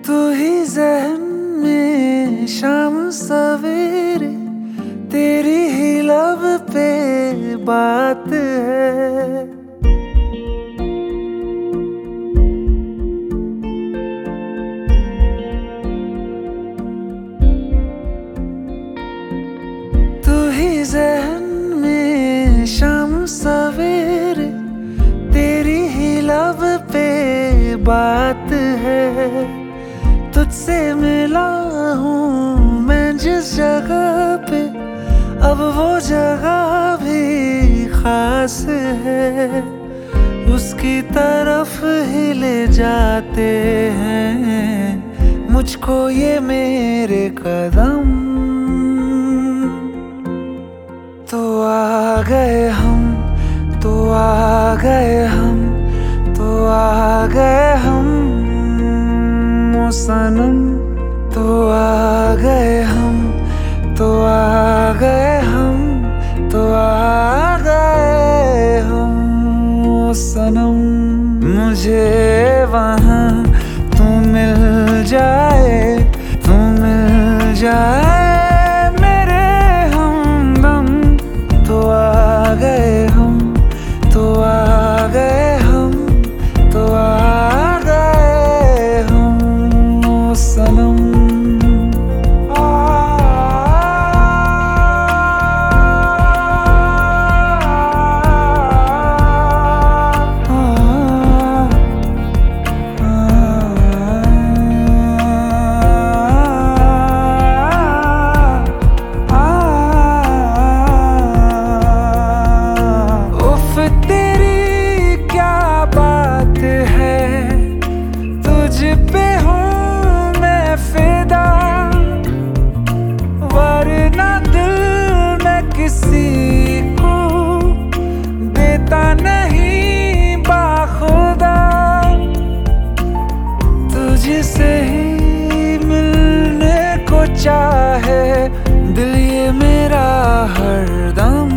तू ही ज़हन में शाम सवेरे, तेरी ही लब पे बात है। तू ही ज़हन में शाम सवेरे, तेरी ही लब पे बात है। तुझसे मिला हूँ मैं जिस जगह पे, अब वो जगह भी खास है। उसकी तरफ ही ले जाते हैं मुझको ये मेरे कदम। तो आ गए हम, तो आ गए हम, तो आ गए हम ओ सनम। तो आ गए हम, तो आ गए हम, तो आ गए हम ओ सनम। मुझे वहाँ तू मिल जाए, तू मिल जाए मेरे हमदम। तो आ गए हम, तो आ गए हम, तो आ गए हम ओ सनम। किसी को देता नहीं बाखुदा, तुझसे ही मिलने को चाहे दिल ये मेरा हरदम।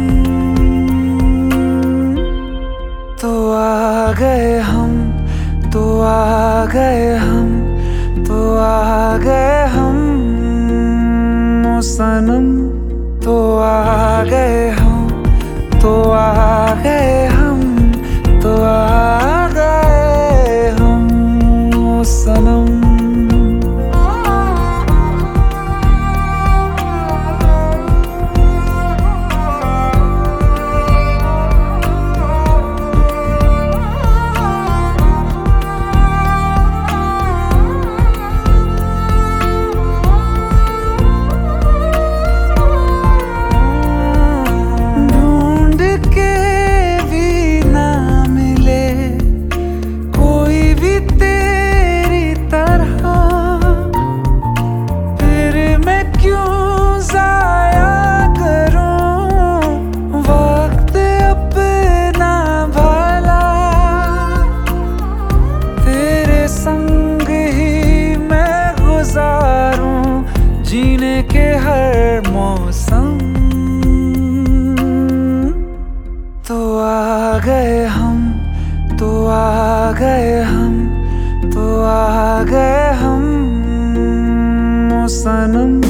तो आ गए हम, तो आ गए हम, तो आ गए हम ओ सनम। तो आ गए हम, तो आ गए हम, तो आ गए हम ओ सनम। जीने के हर मौसम। तो आ गए हम, तो आ गए हम, तो आ गए हम ओ सनम।